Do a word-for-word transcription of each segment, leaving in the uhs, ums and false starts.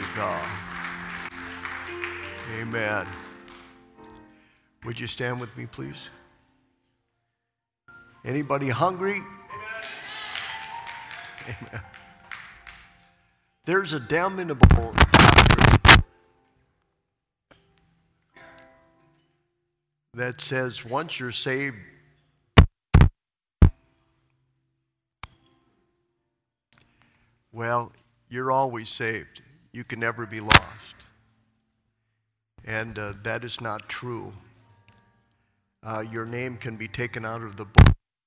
to God. Amen. Would you stand with me, please? Anybody hungry? Amen. Amen. There's a damnable doctrine that says once you're saved, well, you're always saved. You can never be lost. And uh, that is not true. Uh, your name can be taken out of the book.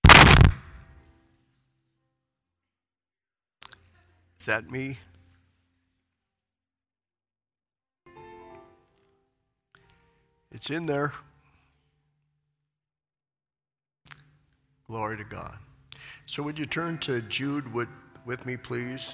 Is that me? It's in there. Glory to God. So would you turn to Jude with, with me, please?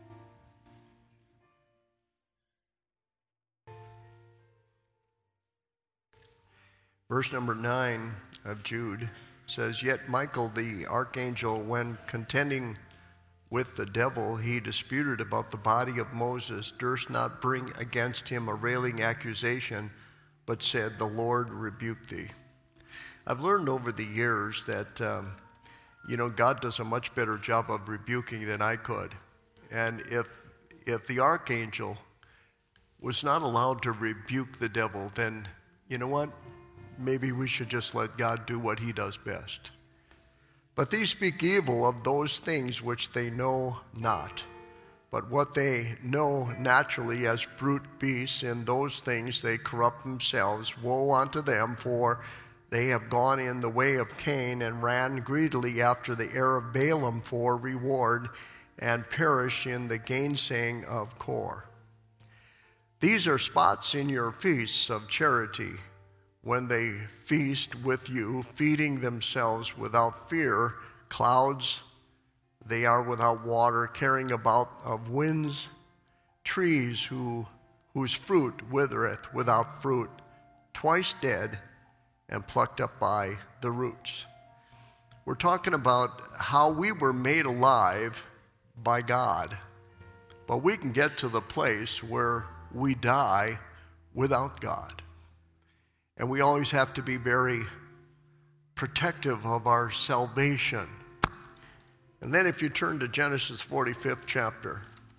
Verse number nine of Jude says, "Yet Michael the archangel, when contending with the devil, he disputed about the body of Moses, durst not bring against him a railing accusation, but said, The Lord rebuke thee." I've learned over the years that, um, you know, God does a much better job of rebuking than I could. And if if the archangel was not allowed to rebuke the devil, then, you know what? Maybe we should just let God do what he does best. "But these speak evil of those things which they know not. But what they know naturally as brute beasts, in those things they corrupt themselves. Woe unto them, for they have gone in the way of Cain, and ran greedily after the heir of Balaam for reward, and perish in the gainsaying of Kor. These are spots in your feasts of charity, when they feast with you, feeding themselves without fear, clouds they are without water, carrying about of winds, trees who, whose fruit withereth without fruit, twice dead and plucked up by the roots." We're talking about how we were made alive by God, but we can get to the place where we die without God. And we always have to be very protective of our salvation. And then if you turn to Genesis forty-fifth chapter.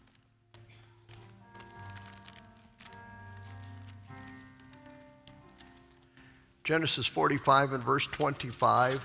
Genesis forty-five and verse twenty-five.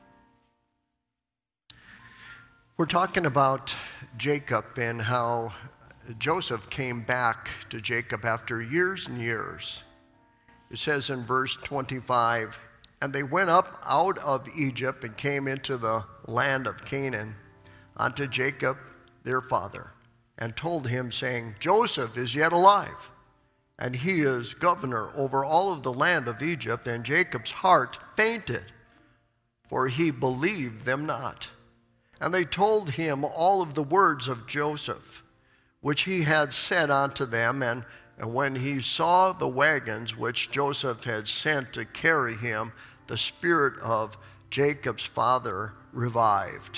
We're talking about Jacob and how Joseph came back to Jacob after years and years. It says in verse twenty-five, "And they went up out of Egypt and came into the land of Canaan unto Jacob their father, and told him, saying, Joseph is yet alive, and he is governor over all of the land of Egypt. And Jacob's heart fainted, for he believed them not. And they told him all of the words of Joseph, which he had said unto them. And, and when he saw the wagons which Joseph had sent to carry him, the spirit of Jacob's father revived.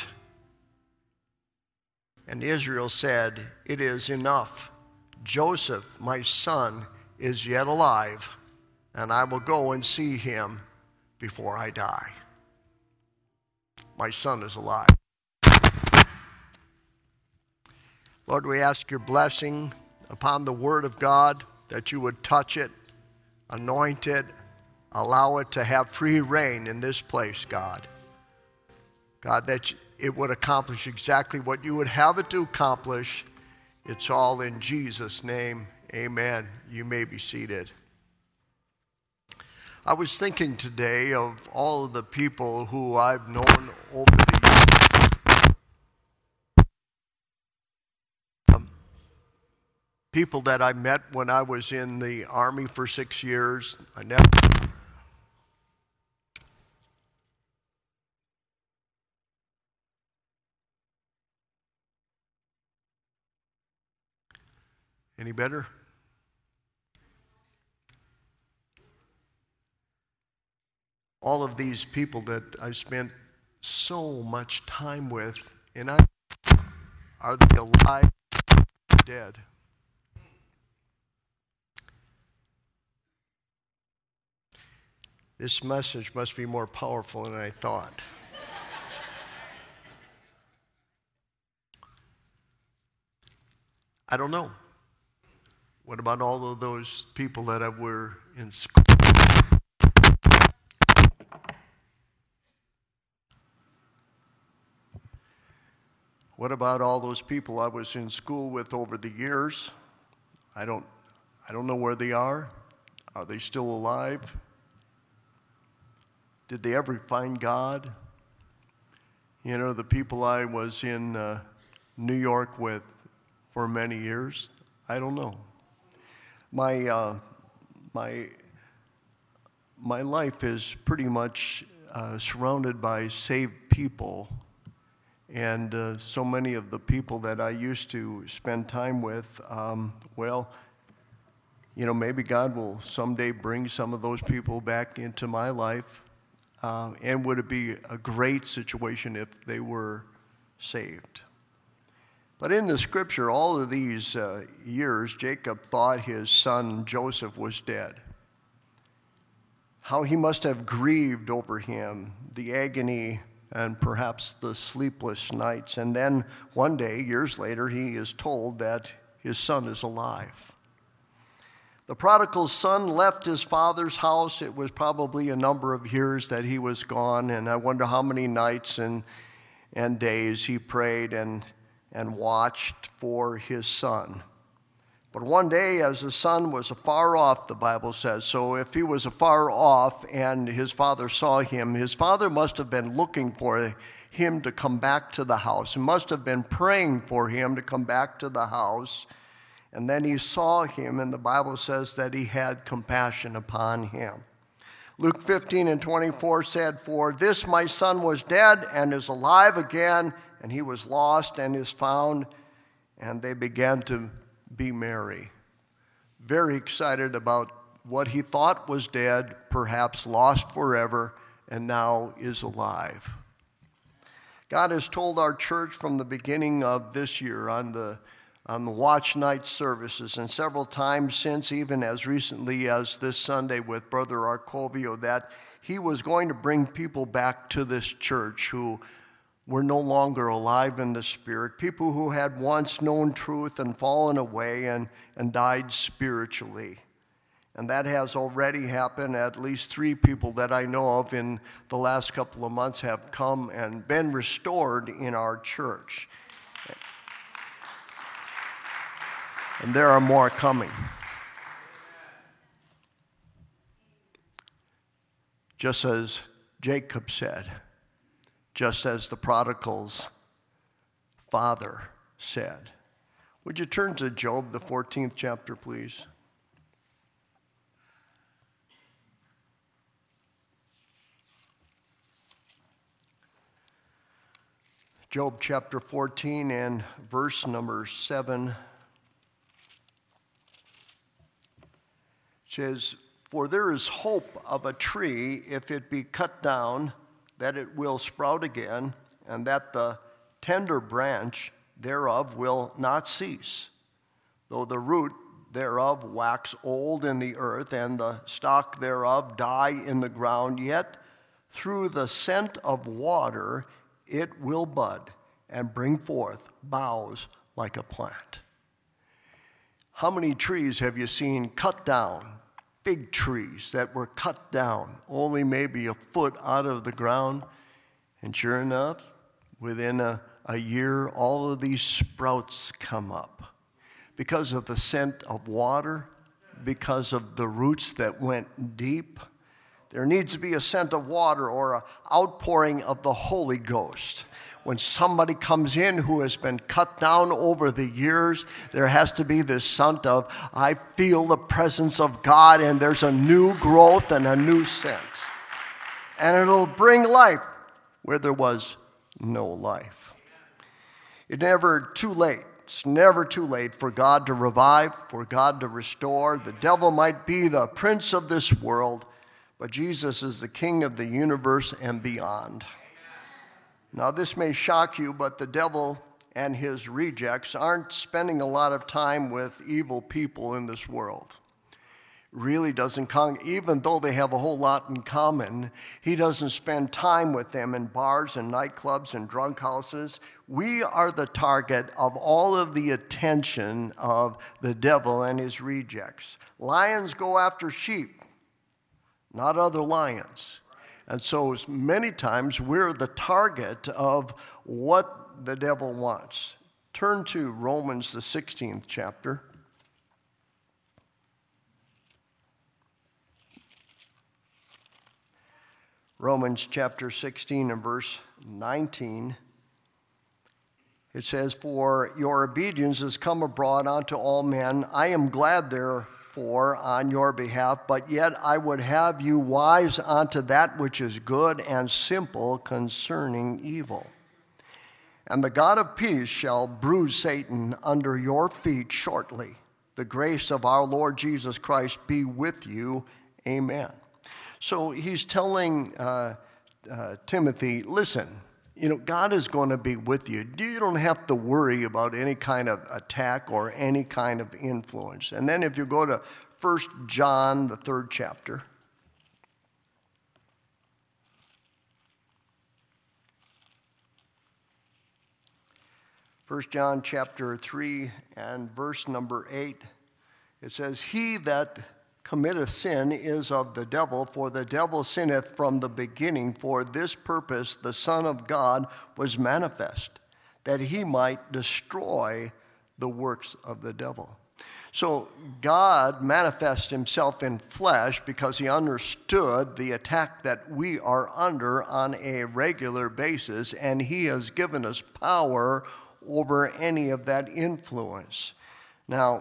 And Israel said, It is enough. Joseph, my son, is yet alive, and I will go and see him before I die. My son is alive. Lord, we ask your blessing upon the word of God, that you would touch it, anoint it, allow it to have free reign in this place, God. God, that it would accomplish exactly what you would have it to accomplish. It's all in Jesus' name. Amen. You may be seated. I was thinking today of all of the people who I've known over the years. Um, people that I met when I was in the Army for six years. I never... Any better? All of these people that I spent so much time with, and I, are they alive or dead? This message must be more powerful than I thought. I don't know. What about all of those people that were in school? What about all those people I was in school with over the years? I don't, I don't know where they are. Are they still alive? Did they ever find God? You know, the people I was in uh, New York with for many years, I don't know. My, uh, my, my life is pretty much uh, surrounded by saved people. And uh, so many of the people that I used to spend time with, um, well, you know, maybe God will someday bring some of those people back into my life. Uh, and would it be a great situation if they were saved? But in the scripture, all of these uh, years, Jacob thought his son Joseph was dead. How he must have grieved over him, the agony and perhaps the sleepless nights. And then one day, years later, he is told that his son is alive. The prodigal son left his father's house. It was probably a number of years that he was gone, and I wonder how many nights and, and days he prayed and, and watched for his son. But one day, as the son was afar off, the Bible says, so if he was afar off and his father saw him, his father must have been looking for him to come back to the house. He must have been praying for him to come back to the house. And then he saw him, and the Bible says that he had compassion upon him. Luke fifteen and twenty-four said, for this my son was dead and is alive again, and he was lost and is found. And they began to be merry, very excited about what he thought was dead, perhaps lost forever, and now is alive. God has told our church from the beginning of this year on the on the watch night services, and several times since, even as recently as this Sunday with Brother Arcovio, that he was going to bring people back to this church who were no longer alive in the Spirit, people who had once known truth and fallen away and, and died spiritually. And that has already happened. At least three people that I know of in the last couple of months have come and been restored in our church. And there are more coming. Just as Jacob said, just as the prodigal's father said. Would you turn to Job, the fourteenth chapter, please? Job chapter fourteen and verse number seven says, for there is hope of a tree, if it be cut down, that it will sprout again, and that the tender branch thereof will not cease. Though the root thereof wax old in the earth, and the stalk thereof die in the ground, yet through the scent of water it will bud and bring forth boughs like a plant. How many trees have you seen cut down? Big trees that were cut down, only maybe a foot out of the ground. And sure enough, within a, a year, all of these sprouts come up. Because of the scent of water, because of the roots that went deep. There needs to be a scent of water or an outpouring of the Holy Ghost. When somebody comes in who has been cut down over the years, there has to be this scent of, I feel the presence of God, and there's a new growth and a new scent. And it'll bring life where there was no life. It's never too late. It's never too late for God to revive, for God to restore. The devil might be the prince of this world, but Jesus is the King of the universe and beyond. Now, this may shock you, but the devil and his rejects aren't spending a lot of time with evil people in this world. really doesn't, con- even though they have a whole lot in common, he doesn't spend time with them in bars and nightclubs and drug houses. We are the target of all of the attention of the devil and his rejects. Lions go after sheep, not other lions. And so many times we're the target of what the devil wants. Turn to Romans, the sixteenth chapter. Romans chapter sixteen and verse nineteen. It says, "For your obedience has come abroad unto all men. I am glad therefore on your behalf, but yet I would have you wise unto that which is good and simple concerning evil. And the God of peace shall bruise Satan under your feet shortly. The grace of our Lord Jesus Christ be with you. Amen." So he's telling uh, uh, Timothy, listen, you know, God is going to be with you. You don't have to worry about any kind of attack or any kind of influence. And then if you go to First John, the third chapter. First John chapter three and verse number eight. It says, "He that committeth sin is of the devil, for the devil sinneth from the beginning. For this purpose the Son of God was manifest, that he might destroy the works of the devil." So God manifests himself in flesh because he understood the attack that we are under on a regular basis, and he has given us power over any of that influence. Now,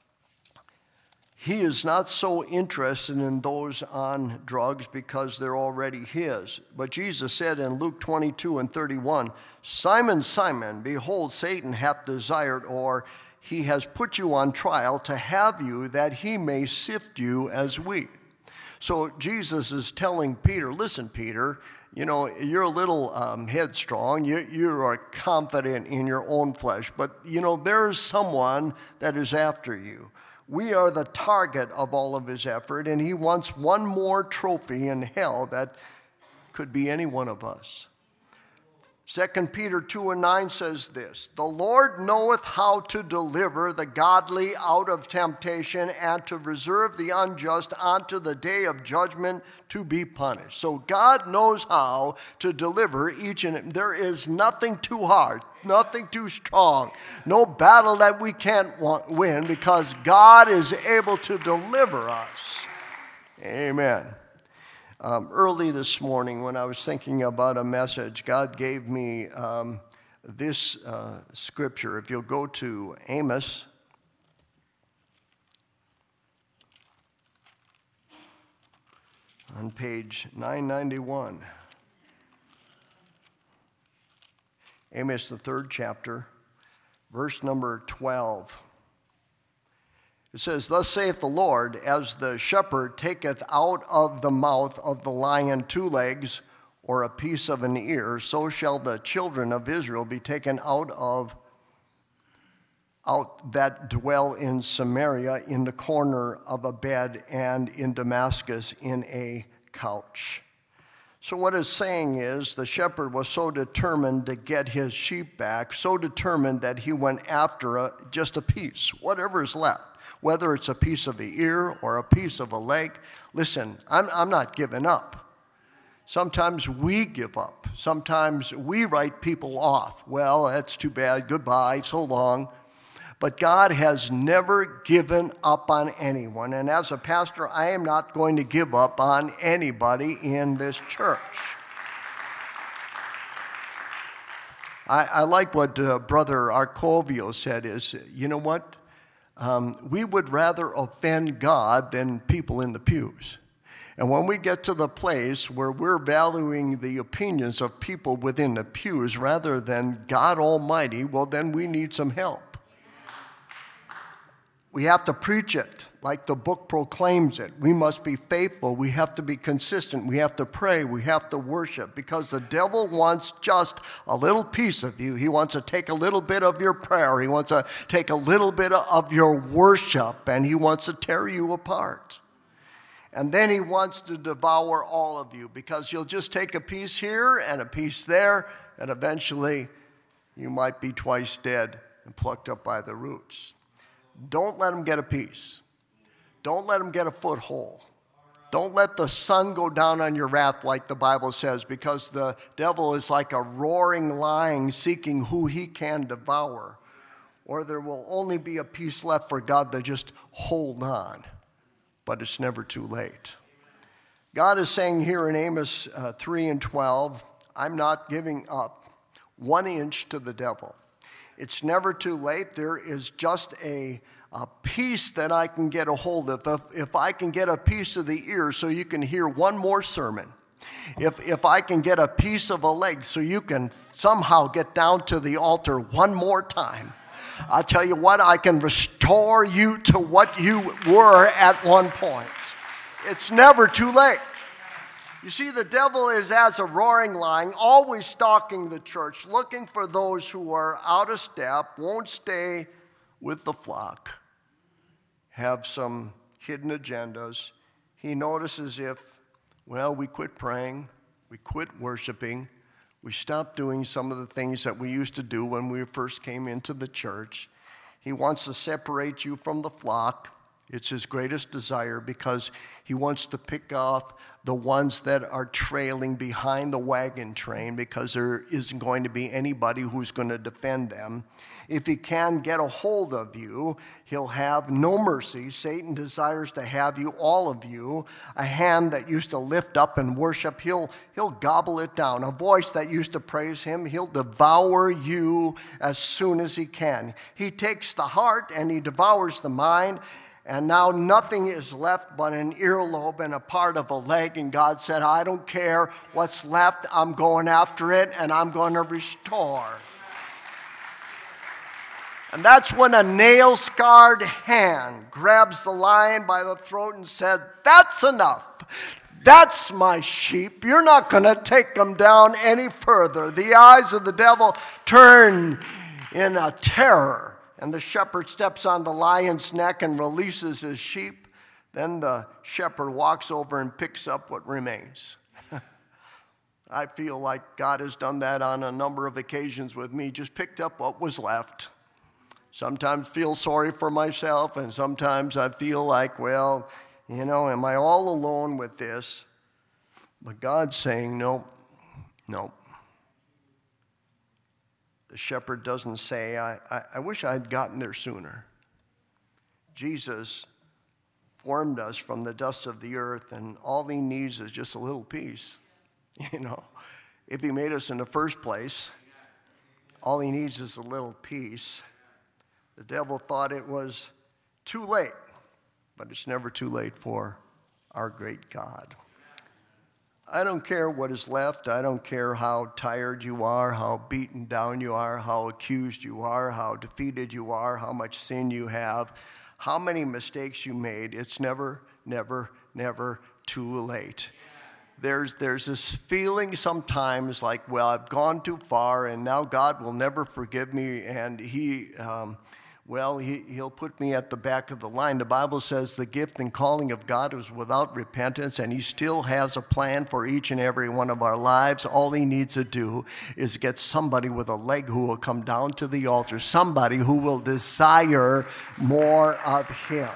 he is not so interested in those on drugs because they're already his. But Jesus said in Luke twenty-two and thirty-one, "Simon, Simon, behold, Satan hath desired, or he has put you on trial to have you, that he may sift you as wheat." So Jesus is telling Peter, listen, Peter, you know, you're a little um, headstrong. You, you are confident in your own flesh. But, you know, there's someone that is after you. We are the target of all of his effort, and he wants one more trophy in hell that could be any one of us. Second Peter two and nine says this, "The Lord knoweth how to deliver the godly out of temptation, and to reserve the unjust unto the day of judgment to be punished." So God knows how to deliver each and there is nothing too hard, nothing too strong, no battle that we can't win, because God is able to deliver us. Amen. Um, early this morning, when I was thinking about a message, God gave me um, this uh, scripture. If you'll go to Amos, on page nine ninety-one. Amos, the third chapter, verse number twelve. It says, "Thus saith the Lord, as the shepherd taketh out of the mouth of the lion two legs, or a piece of an ear, so shall the children of Israel be taken out of out that dwell in Samaria, in the corner of a bed, and in Damascus in a couch." So what it's saying is, the shepherd was so determined to get his sheep back, so determined that he went after a, just a piece, whatever is left. Whether it's a piece of the ear or a piece of a leg. Listen, I'm, I'm not giving up. Sometimes we give up. Sometimes we write people off. Well, that's too bad. Goodbye. So long. But God has never given up on anyone. And as a pastor, I am not going to give up on anybody in this church. I, I like what uh, Brother Arcovio said is, you know what? Um, we would rather offend God than people in the pews. And when we get to the place where we're valuing the opinions of people within the pews rather than God Almighty, well, then we need some help. We have to preach it like the book proclaims it. We must be faithful. We have to be consistent. We have to pray. We have to worship, because the devil wants just a little piece of you. He wants to take a little bit of your prayer. He wants to take a little bit of your worship, and he wants to tear you apart. And then he wants to devour all of you because he'll just take a piece here and a piece there, and eventually you might be twice dead and plucked up by the roots. Don't let him get a piece. Don't let him get a foothold. Don't let the sun go down on your wrath, like the Bible says, because the devil is like a roaring lion seeking who he can devour. Or there will only be a piece left for God to just hold on. But it's never too late. God is saying here in Amos uh, three and twelve, I'm not giving up one inch to the devil. It's never too late. There is just a, a piece that I can get a hold of. If, if I can get a piece of the ear so you can hear one more sermon. If, if I can get a piece of a leg so you can somehow get down to the altar one more time. I'll tell you what, I can restore you to what you were at one point. It's never too late. You see, the devil is as a roaring lion, always stalking the church, looking for those who are out of step, won't stay with the flock, have some hidden agendas. He notices if, well, we quit praying, we quit worshiping, we stopped doing some of the things that we used to do when we first came into the church. He wants to separate you from the flock. It's his greatest desire because he wants to pick off the ones that are trailing behind the wagon train because there isn't going to be anybody who's going to defend them. If he can get a hold of you, he'll have no mercy. Satan desires to have you, all of you. A hand that used to lift up and worship, he'll, he'll gobble it down. A voice that used to praise him, he'll devour you as soon as he can. He takes the heart and he devours the mind. And now nothing is left but an earlobe and a part of a leg. And God said, I don't care what's left. I'm going after it and I'm going to restore. And that's when a nail-scarred hand grabs the lion by the throat and said, that's enough. That's my sheep. You're not going to take them down any further. The eyes of the devil turn in a terror. And the shepherd steps on the lion's neck and releases his sheep. Then the shepherd walks over and picks up what remains. I feel like God has done that on a number of occasions with me, just picked up what was left. Sometimes feel sorry for myself, and sometimes I feel like, well, you know, am I all alone with this? But God's saying, no, no. The shepherd doesn't say, I, I, I wish I had gotten there sooner. Jesus formed us from the dust of the earth, and all he needs is just a little piece. You know, if he made us in the first place, all he needs is a little piece. The devil thought it was too late, but it's never too late for our great God. I don't care what is left. I don't care how tired you are, how beaten down you are, how accused you are, how defeated you are, how much sin you have, how many mistakes you made. It's never, never, never too late. There's, there's this feeling sometimes like, well, I've gone too far and now God will never forgive me and he... Um, Well, he, he'll put me at the back of the line. The Bible says the gift and calling of God is without repentance, and he still has a plan for each and every one of our lives. All he needs to do is get somebody with a leg who will come down to the altar, somebody who will desire more of him.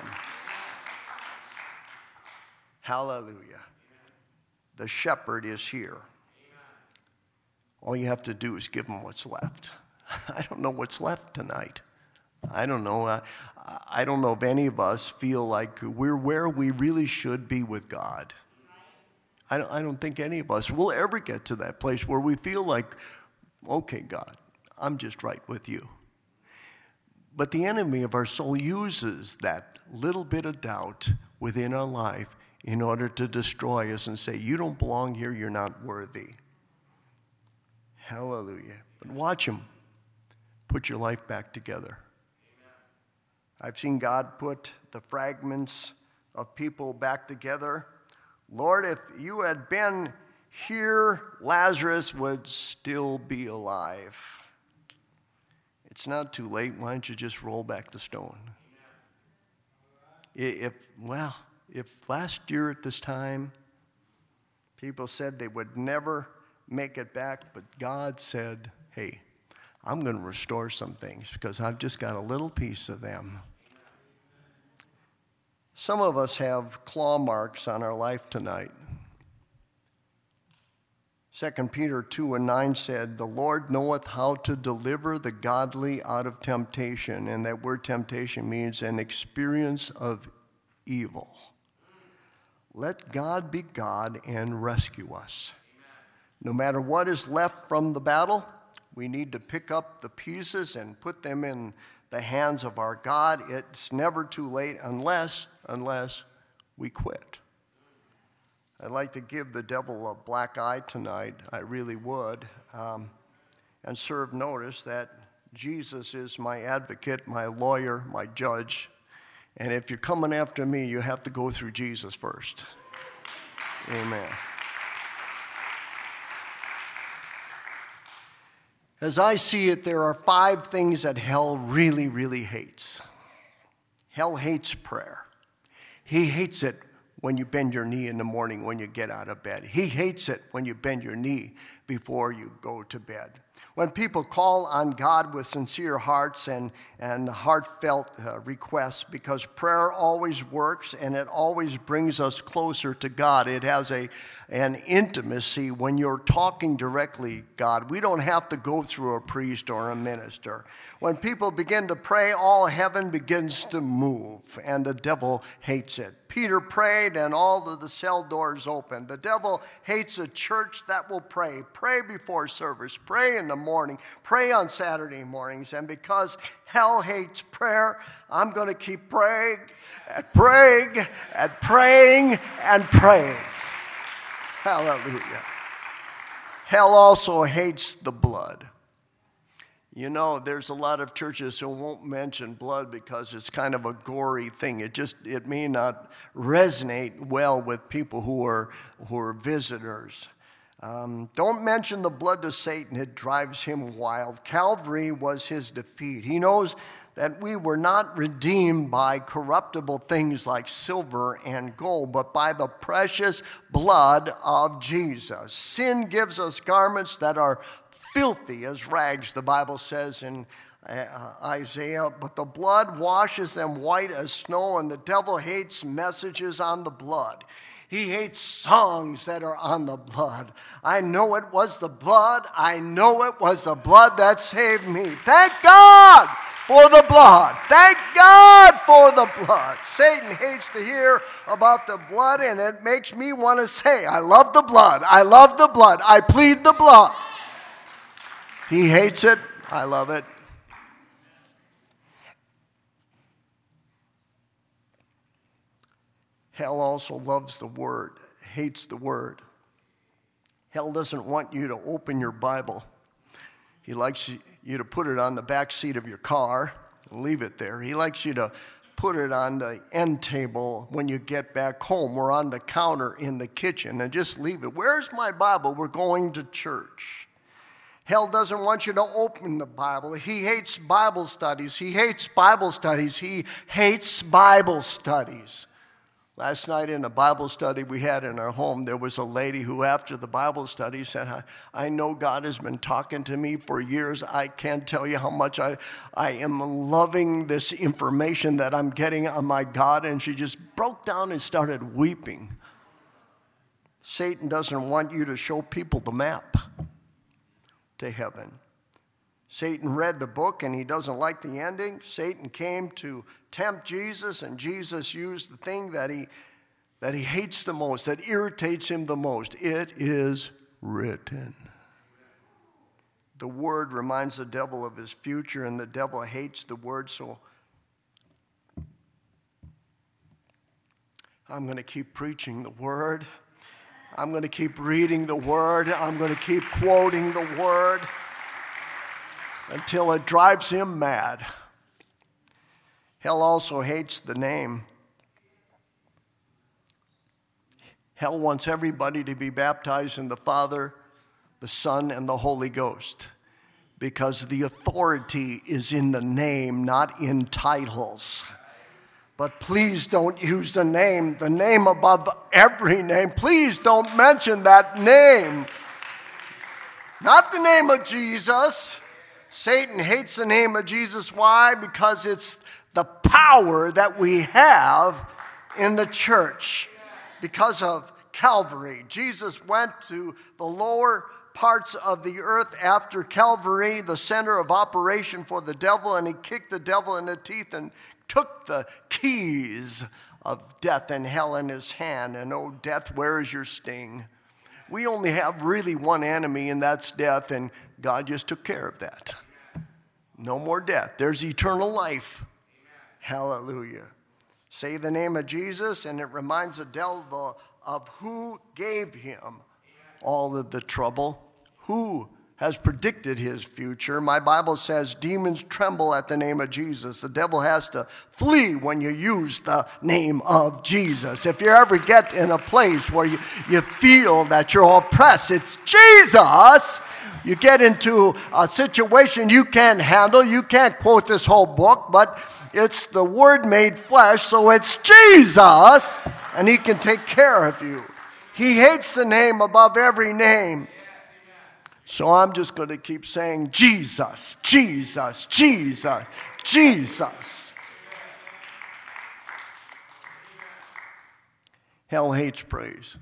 Hallelujah. The shepherd is here. All you have to do is give him what's left. I don't know what's left tonight. I don't know. Uh, I don't know if any of us feel like we're where we really should be with God. I don't, I don't think any of us will ever get to that place where we feel like, okay, God, I'm just right with you. But the enemy of our soul uses that little bit of doubt within our life in order to destroy us and say, you don't belong here, you're not worthy. Hallelujah. But watch him put your life back together. I've seen God put the fragments of people back together. Lord, if you had been here, Lazarus would still be alive. It's not too late. Why don't you just roll back the stone? If, well, If last year at this time, people said they would never make it back, but God said, hey, I'm going to restore some things because I've just got a little piece of them. Some of us have claw marks on our life tonight. Second Peter two and nine said, the Lord knoweth how to deliver the godly out of temptation. And that word temptation means an experience of evil. Let God be God and rescue us. No matter what is left from the battle, we need to pick up the pieces and put them in the hands of our God. It's never too late unless, unless we quit. I'd like to give the devil a black eye tonight. I really would. Um, and serve notice that Jesus is my advocate, my lawyer, my judge. And if you're coming after me, you have to go through Jesus first. Amen. As I see it, there are five things that hell really, really hates. Hell hates prayer. He hates it when you bend your knee in the morning when you get out of bed. He hates it when you bend your knee before you go to bed. When people call on God with sincere hearts and, and heartfelt uh, requests, because prayer always works and it always brings us closer to God. It has a, an intimacy when you're talking directly God. We don't have to go through a priest or a minister. When people begin to pray, all heaven begins to move, and the devil hates it. Peter prayed and all of the cell doors opened. The devil hates a church that will pray. Pray before service. Pray in the morning. Pray on Saturday mornings. And because hell hates prayer, I'm going to keep praying and praying and praying and praying. Hallelujah. Hell also hates the blood. You know, there's a lot of churches who won't mention blood because it's kind of a gory thing. It just, it may not resonate well with people who are, who are visitors. Um, don't mention the blood to Satan. It drives him wild. Calvary was his defeat. He knows that we were not redeemed by corruptible things like silver and gold, but by the precious blood of Jesus. Sin gives us garments that are filthy as rags, the Bible says in uh, Isaiah, but the blood washes them white as snow, and the devil hates messages on the blood. He hates songs that are on the blood. I know it was the blood. I know it was the blood that saved me. Thank God for the blood. Thank God for the blood. Satan hates to hear about the blood, and it makes me want to say, I love the blood. I love the blood. I plead the blood. He hates it. I love it. Hell also loves the Word, hates the Word. Hell doesn't want you to open your Bible. He likes you to put it on the back seat of your car and leave it there. He likes you to put it on the end table when you get back home or on the counter in the kitchen and just leave it. Where's my Bible? We're going to church. Hell doesn't want you to open the Bible. He hates Bible studies. He hates Bible studies. He hates Bible studies. Last night in a Bible study we had in our home, there was a lady who after the Bible study said, I, I know God has been talking to me for years. I can't tell you how much I, I am loving this information that I'm getting on my God. And she just broke down and started weeping. Satan doesn't want you to show people the map to heaven. Satan read the book and he doesn't like the ending. Satan came to tempt Jesus, and Jesus used the thing that he that he hates the most, that irritates him the most. It is written. The word reminds the devil of his future, and the devil hates the word, so I'm going to keep preaching the word. I'm going to keep reading the word. I'm going to keep quoting the word until it drives him mad. Hell also hates the name. Hell wants everybody to be baptized in the Father, the Son, and the Holy Ghost, because the authority is in the name, not in titles. But please don't use the name, the name above every name. Please don't mention that name. Not the name of Jesus. Satan hates the name of Jesus. Why? Because it's the power that we have in the church. Because of Calvary. Jesus went to the lower parts of the earth after Calvary, the center of operation for the devil, and he kicked the devil in the teeth and took the keys of death and hell in his hand. And oh, death, where is your sting? We only have really one enemy, and that's death, and God just took care of that. No more death. There's eternal life. Hallelujah. Say the name of Jesus, and it reminds the devil of who gave him all of the trouble, who has predicted his future. My Bible says demons tremble at the name of Jesus. The devil has to flee when you use the name of Jesus. If you ever get in a place where you, you feel that you're oppressed, it's Jesus. You get into a situation you can't handle. You can't quote this whole book, but it's the Word made flesh, so it's Jesus, and he can take care of you. He hates the name above every name. So I'm just going to keep saying Jesus, Jesus, Jesus, Jesus. Hell hates praise.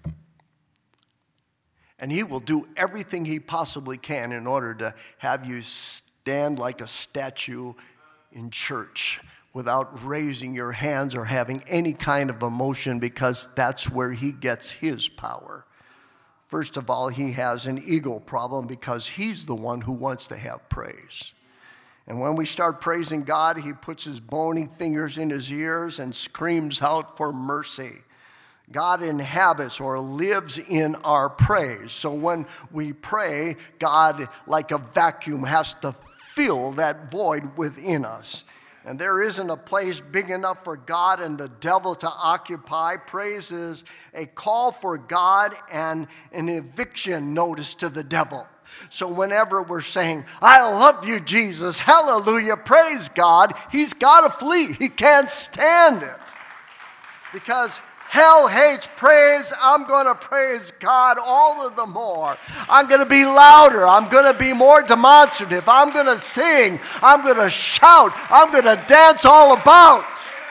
And he will do everything he possibly can in order to have you stand like a statue in church without raising your hands or having any kind of emotion, because that's where he gets his power. First of all, he has an ego problem because he's the one who wants to have praise. And when we start praising God, he puts his bony fingers in his ears and screams out for mercy. God inhabits or lives in our praise. So when we pray, God, like a vacuum, has to fill that void within us. And there isn't a place big enough for God and the devil to occupy. Praise is a call for God and an eviction notice to the devil. So whenever we're saying, I love you, Jesus, hallelujah, praise God, he's got to flee. He can't stand it. Because hell hates praise. I'm going to praise God all of the more. I'm going to be louder. I'm going to be more demonstrative. I'm going to sing. I'm going to shout. I'm going to dance all about.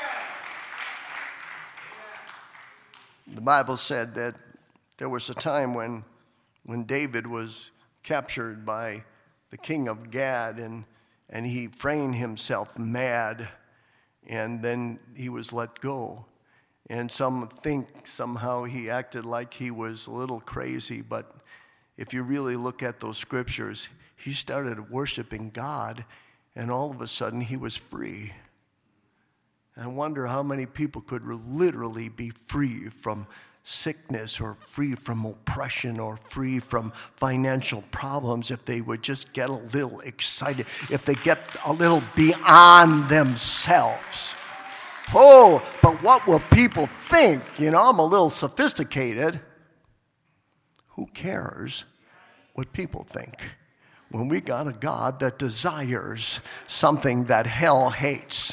The Bible said that there was a time when, when David was captured by the king of Gad, and, and he feigned himself mad, and then he was let go. And some think somehow he acted like he was a little crazy, but if you really look at those scriptures, he started worshiping God, and all of a sudden he was free. And I wonder how many people could literally be free from sickness or free from oppression or free from financial problems if they would just get a little excited, if they get a little beyond themselves. Oh, but what will people think? You know, I'm a little sophisticated. Who cares what people think when we got a God that desires something that hell hates?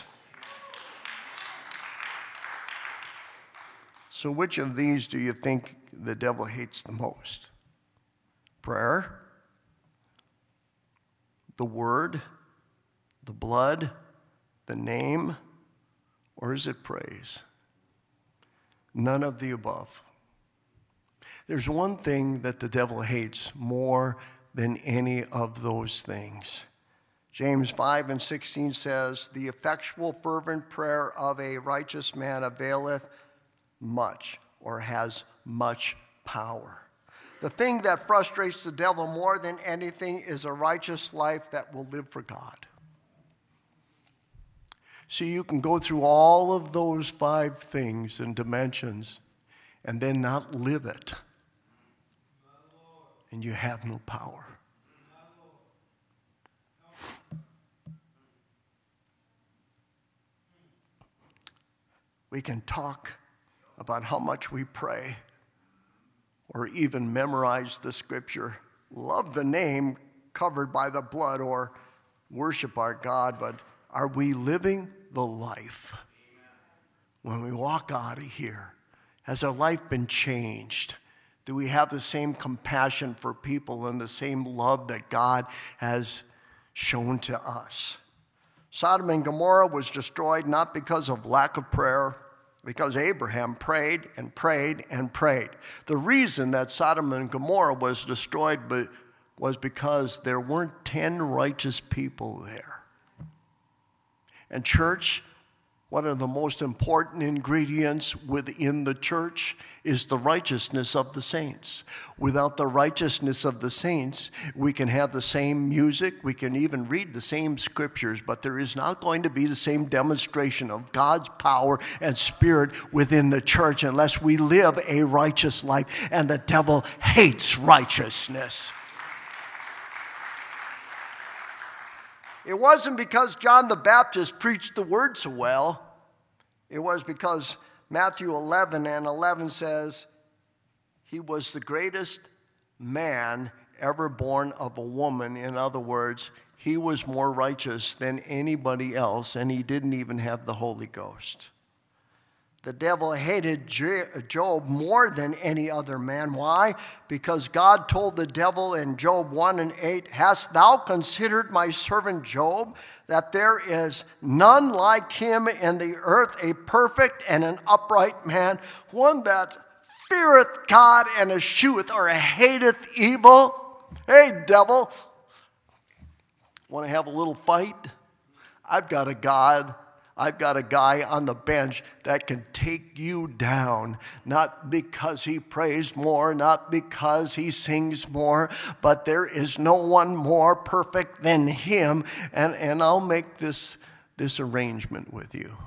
So which of these do you think the devil hates the most? Prayer, the word, the blood, the name, or is it praise? None of the above. There's one thing that the devil hates more than any of those things. James five and sixteen says, the effectual fervent prayer of a righteous man availeth much, or has much power. The thing that frustrates the devil more than anything is a righteous life that will live for God. See, you can go through all of those five things and dimensions and then not live it. And you have no power. We can talk about how much we pray or even memorize the scripture, love the name covered by the blood, or worship our God, but are we living the life? when we walk out of here? Has our life been changed? Do we have the same compassion for people and the same love that God has shown to us? Sodom and Gomorrah was destroyed not because of lack of prayer, because Abraham prayed and prayed and prayed. The reason that Sodom and Gomorrah was destroyed was because there weren't ten righteous people there. And church, one of the most important ingredients within the church is the righteousness of the saints. Without the righteousness of the saints, we can have the same music, we can even read the same scriptures, but there is not going to be the same demonstration of God's power and spirit within the church unless we live a righteous life, and the devil hates righteousness. It wasn't because John the Baptist preached the word so well. It was because Matthew eleven and eleven says, he was the greatest man ever born of a woman. In other words, he was more righteous than anybody else, and he didn't even have the Holy Ghost. The devil hated Job more than any other man. Why? Because God told the devil in Job one and eight, hast thou considered my servant Job, that there is none like him in the earth, a perfect and an upright man, one that feareth God and escheweth or hateth evil? Hey, devil, want to have a little fight? I've got a God. I've got a guy on the bench that can take you down, not because he prays more, not because he sings more, but there is no one more perfect than him, and, and I'll make this, this arrangement with you.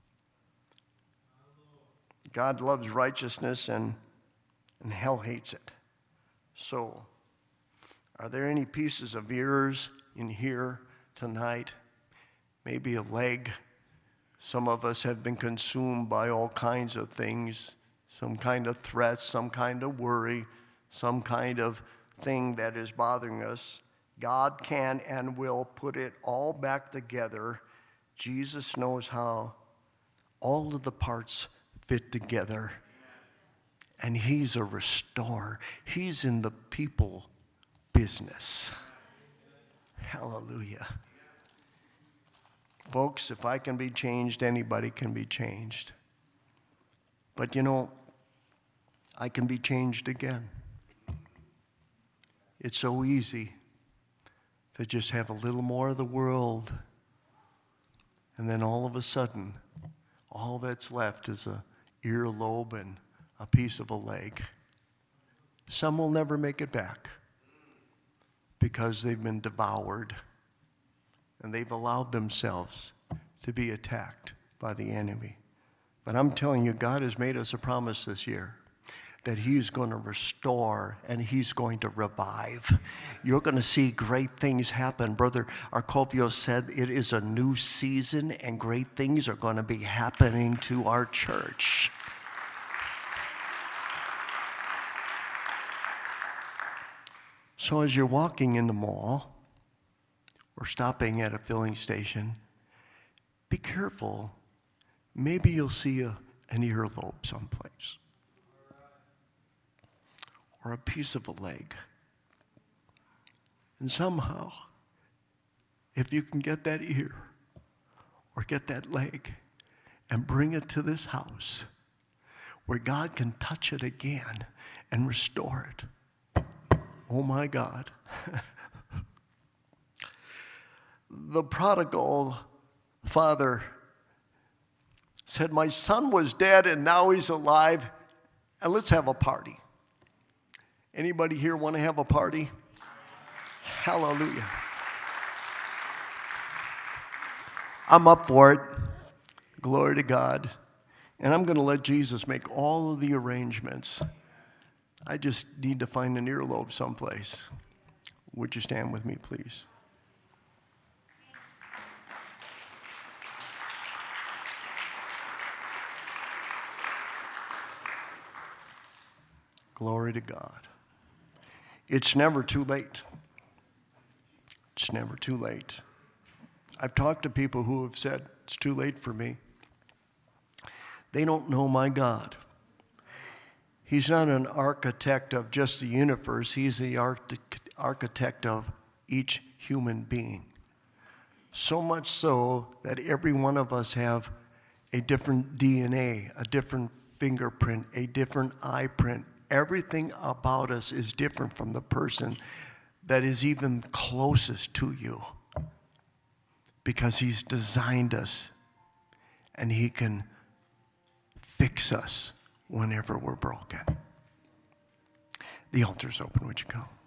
God loves righteousness, and, and hell hates it. So, are there any pieces of ears in here tonight? Maybe a leg. Some of us have been consumed by all kinds of things, some kind of threats, some kind of worry, some kind of thing that is bothering us. God can and will put it all back together. Jesus knows how all of the parts fit together. And he's a restorer. He's in the people business. Hallelujah. Folks, if I can be changed, anybody can be changed. But you know, I can be changed again. It's so easy to just have a little more of the world, and then all of a sudden, all that's left is a earlobe and a piece of a leg. Some will never make it back because they've been devoured. And they've allowed themselves to be attacked by the enemy. But I'm telling you, God has made us a promise this year that he's going to restore and he's going to revive. You're going to see great things happen. Brother Arcovio said it is a new season and great things are going to be happening to our church. So as you're walking in the mall, or stopping at a filling station, be careful. Maybe you'll see a, an earlobe someplace, or a piece of a leg. And somehow, if you can get that ear, or get that leg, and bring it to this house, where God can touch it again and restore it. Oh my God. The prodigal father said, my son was dead and now he's alive, and let's have a party. Anybody here want to have a party? Hallelujah. I'm up for it. Glory to God. And I'm going to let Jesus make all of the arrangements. I just need to find an earlobe someplace. Would you stand with me, please? Glory to God. It's never too late. It's never too late. I've talked to people who have said, it's too late for me. They don't know my God. He's not an architect of just the universe. He's the architect of each human being. So much so that every one of us have a different D N A, a different fingerprint, a different eye print. Everything about us is different from the person that is even closest to you, because he's designed us and he can fix us whenever we're broken. The altar's open. Would you come?